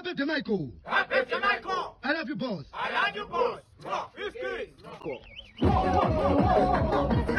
birthday, Michael. Happy birthday, Michael. I love you, boss. I love you, boss. Biscuit. Cool.